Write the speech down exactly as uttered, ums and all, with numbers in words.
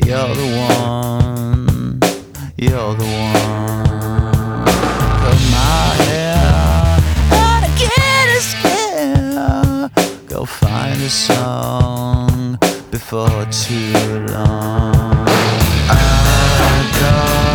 You're the one, you're the one. Cut my hair and I get scared. Go find a song before too long. I don't